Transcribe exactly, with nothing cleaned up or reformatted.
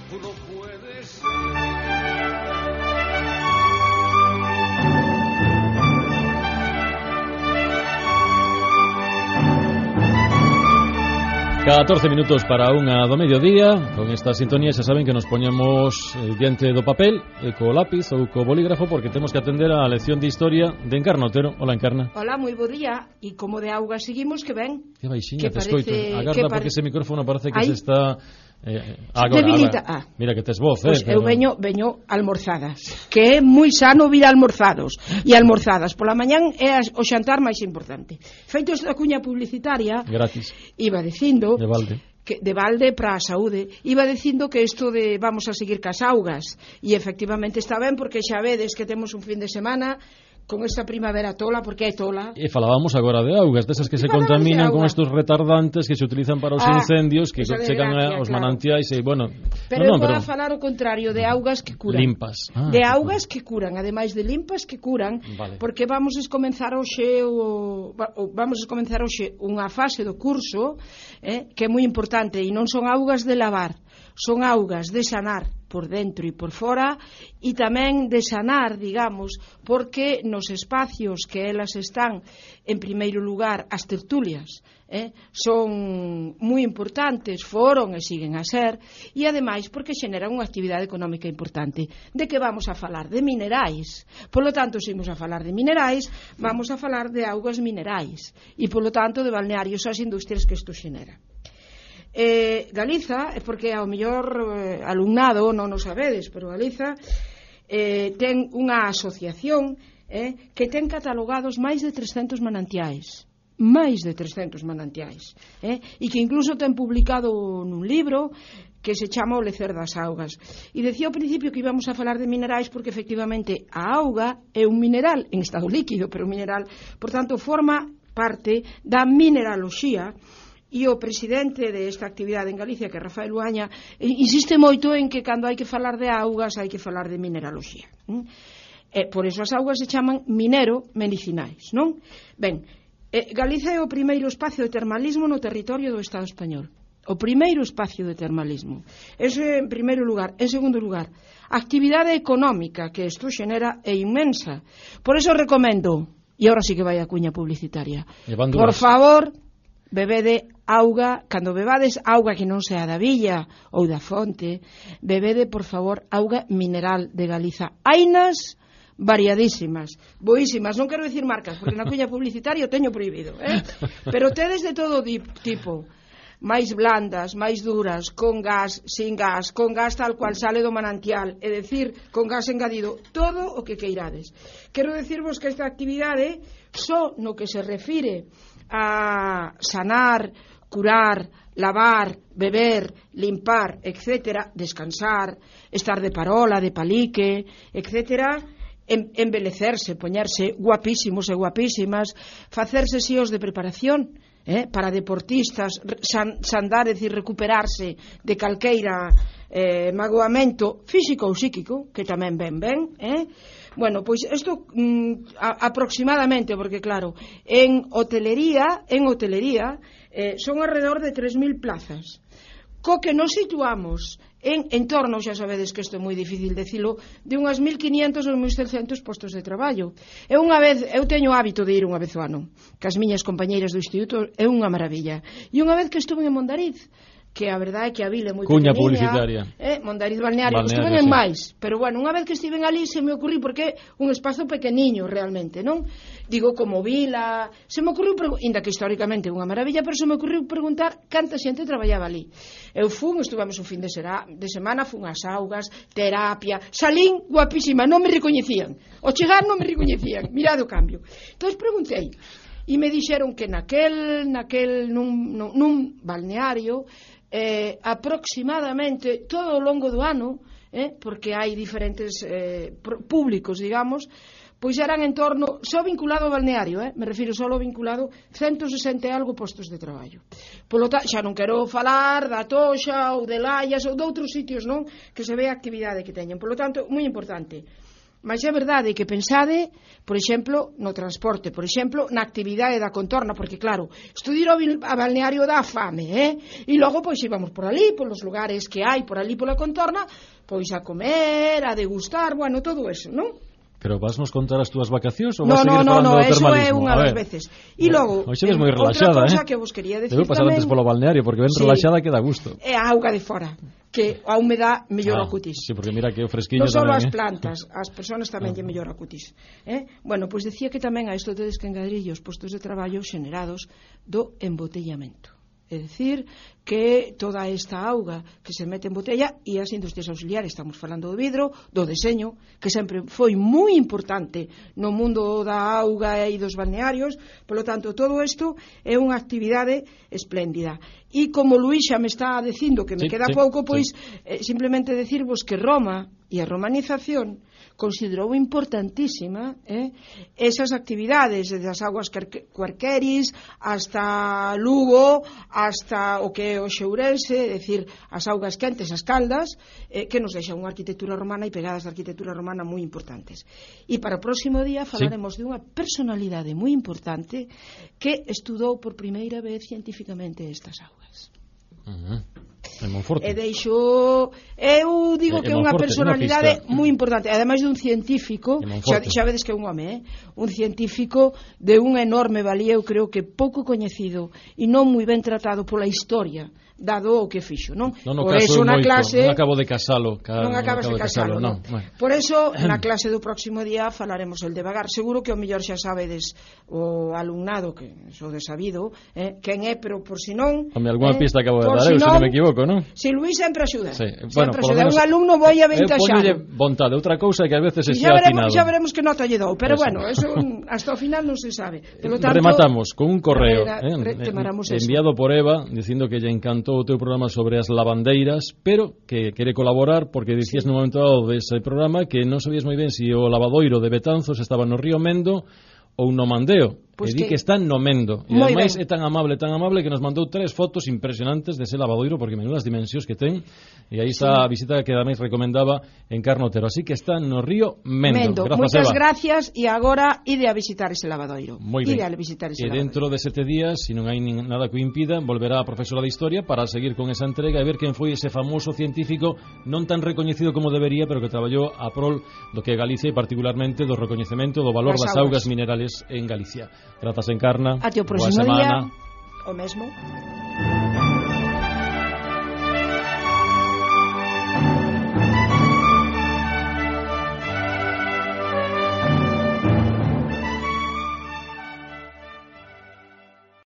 tú no puedes. catorce minutos para unha do mediodía. Con esta sintonía xa saben que nos poñemos eh, diante do papel e co lápiz ou co bolígrafo porque temos que atender a lección de historia de Encarna Otero. Hola, Encarna. Hola, moi bo día. E como de auga seguimos, que ben. Que baixinha que te parece, escoito. Agarda pare... porque ese micrófono parece que Ay. se está... Eh, agora, debilita. agora. Ah. Mira que tes voz, Pois eh, eu pero... veño, veño almorzadas, que é moi sano vir almorzados e almorzadas pola mañán é o xantar máis importante. Feito esta cuña publicitaria, gratis, iba dicindo de balde que de balde para a saúde, iba dicindo que isto de vamos a seguir cas augas e efectivamente está ben porque xa vedes que temos un fin de semana con esta primavera tola, porque é tola. E falábamos agora de augas, desas que se contaminan con estos retardantes que se utilizan para os ah, incendios, que chegan aos claro. manantiais e, bueno... Pero no, no, eu vou pero... a falar o contrario, de augas que curan. Limpas. Ah, de augas que curan, ademais de limpas que curan, vale. Porque vamos a comenzar hoxe o, vamos a comenzar hoxe unha fase do curso eh, que é moi importante, e non son augas de lavar, son augas de sanar por dentro e por fora, e tamén de sanar, digamos, porque nos espacios que elas están, en primeiro lugar, as tertulias, eh, son moi importantes, foron e siguen a ser, e ademais porque xeneran unha actividade económica importante. De que vamos a falar? De minerais. Por lo tanto, se imos a falar de minerais, vamos a falar de augas minerais, e por lo tanto de balnearios ás industrias que isto xenera. Eh, Galiza, porque ao mellor eh, alumnado non o sabedes, pero Galiza eh, ten unha asociación eh, que ten catalogados máis de trescentos manantiais, máis de trescentos manantiais, eh, e que incluso ten publicado nun libro que se chama O lecer das augas. E decía ao principio que íbamos a falar de minerais porque efectivamente a auga é un mineral en estado líquido, pero un mineral, por tanto, forma parte da mineraloxía. E o presidente desta actividade en Galicia, que é Rafael Uaña, insiste moito en que cando hai que falar de augas hai que falar de mineraloxía. E por iso as augas se chaman minero-medicinais, non? Ben, eh, Galicia é o primeiro espacio de termalismo no territorio do Estado español. O primeiro espacio de termalismo. Eso en primeiro lugar. En segundo lugar, a actividade económica que isto xenera é inmensa. Por iso recomendo, e agora sí que vai a cuña publicitaria, por favor, bebede auga, cando bebades auga que non sea da villa ou da fonte, bebede, por favor, auga mineral de Galiza. Hainas variadísimas, boísimas, non quero dicir marcas, porque na cuña publicitaria o teño prohibido, eh? Pero tedes de todo tipo, máis blandas, máis duras, con gas, sin gas, con gas tal cual sale do manantial, é dicir, con gas engadido, todo o que queirades. Quero dicirvos que esta actividade, só no que se refire a sanar, curar, lavar, beber, limpar, etcétera, descansar, estar de parola, de palique, etcétera, em, embelecerse, poñerse guapísimos e guapísimas, facerse xíos de preparación, eh, para deportistas, san, sandar, é dicir, recuperarse de calqueira eh, magoamento físico ou psíquico, que tamén ben ben, eh? Bueno, pois isto mm, a, aproximadamente, porque claro, en hotelería, en hotelería eh, son alrededor de tres mil plazas. Co que nos situamos en, en torno, xa sabedes que isto é moi difícil decilo, de unhas mil quinientos ou mil seiscentos postos de traballo. Eu unha vez, eu teño hábito de ir unha vez ao ano, que as miñas compañeiras do instituto é unha maravilla. E unha vez que estuve en Mondariz, que a verdade é que a vila é moi cuña pequeniña, publicitaria, eh, Mondariz balneario, balneario estuve en sí. máis, pero bueno, unha vez que estive ali se me ocurriu, porque é un espazo pequeniño realmente, non? Digo, como vila, se me ocurriu, ainda que históricamente é unha maravilla, pero se me ocurriu preguntar canta xente traballaba ali. Eu fun, estuvamos un fin de, será, de semana, fun ás augas, terapia, salín guapísima, non me recoñecían, ao chegar non me recoñecían, mirad o cambio. Entón preguntei, e me dixeron que naquel, naquel nun, nun, nun balneario, Eh, aproximadamente todo o longo do ano, eh, porque hai diferentes eh, públicos, digamos, pois eran en torno, só vinculado ao balneario, eh, me refiro só ao vinculado, ciento sesenta e algo postos de traballo. Polo tanto, xa non quero falar da Toxa ou de Laias ou de outros sitios, non, que se ve a actividade que teñen. Polo tanto, moi importante, Mas é verdade que pensade, por exemplo, no transporte, por exemplo, na actividade da contorna, porque claro, estudir a balneario dá fame, eh? E logo pois íbamos por ali, por los lugares que hai por ali pola contorna, pois a comer, a degustar, bueno, todo eso, non? Pero vas nos contar as túas vacacións ou no, vas seguir no, falando no, do termalismo? No, eso é unha das veces. E logo, hoxe ves moi relaxada, outra cosa eh? que vos quería decir Debo pasar tamén, antes polo balneario, porque ben sí, relaxada que dá gusto. É a auga de fora, que a humedad mellora ah, o cutis. Sí, porque mira que o fresquiño non só tamén, as eh? plantas, as persoas tamén lle mellora o cutis. Eh? Bueno, pois pues decía que tamén a isto tedes que engadir os postos de traballo xenerados do embotellamento. É dicir, que toda esta auga que se mete en botella e as industrias auxiliares, estamos falando do vidro, do deseño, que sempre foi moi importante no mundo da auga e dos balnearios, polo tanto, todo isto é unha actividade espléndida. E como Luís xa me está dicindo que me sí, queda sí, pouco, pois sí. eh, simplemente decirvos que Roma e a romanización considerou importantísima eh, esas actividades das aguas cuarqueris hasta Lugo, hasta o que é o Xourense, é dicir, as augas quentes, as caldas, eh, que nos deixan unha arquitectura romana e pegadas da arquitectura romana moi importantes. E para o próximo día falaremos sí. de unha personalidade moi importante que estudou por primeira vez científicamente estas augas. Uh-huh. E deixo, eu digo que é unha personalidade moi importante, ademais dun científico, xa, xa vedes que é un home, eh? un científico de unha enorme valía, eu creo que pouco coñecido e non moi ben tratado pola historia, dado o que fixo, non? non no por eso na moito, clase non acabo de casalo, ca, non acabas non de casalo, non. non. Bueno. Por eso na clase do próximo día falaremos el devagar. Seguro que o mellor xa sabedes o alumnado que sou de sabido, eh, quen é, pero por si non, Home, algunha eh, pista acabo de dar, si eu, non, se non me equivoco, non? Si Luís sempre axuda. Sí. Sempre Bueno, axuda. Un alumno moi aventaxado. Eu vontade, outra cousa é que a veces se xa afinado. Xa veremos que nota lle dou, pero eso. Bueno, eso hasta o final non se sabe. Pelo tanto, rematamos con un correo eh, eh, enviado por Eva dicindo que lle encantou o teu programa sobre as lavandeiras, pero que quere colaborar porque dicías sí. no momento dado dese programa que non sabías moi ben se si o lavadoiro de Betanzos estaba no río Mendo ou no Mandeo. Pues e di que... que está no Mendo. E ademais é tan amable, tan amable que nos mandou tres fotos impresionantes dese lavadoiro, porque menudas dimensións que ten. E aí está sí. a visita que ademais recomendaba Encarno Otero. Así que está no río Mendo. Mendo. Moitas gracias e agora ide a visitar ese lavadoiro. Moi ben. Ide a visitar ese e lavadoiro. Dentro de sete días, se si non hai nada que o impida, volverá a profesora de Historia para seguir con esa entrega e ver quen foi ese famoso científico non tan recoñecido como debería, pero que traballou a prol do que Galicia e particularmente do recoñecemento do valor das, das augas minerales en Galicia. Grazas, Encarna. Até o próximo día, o mesmo.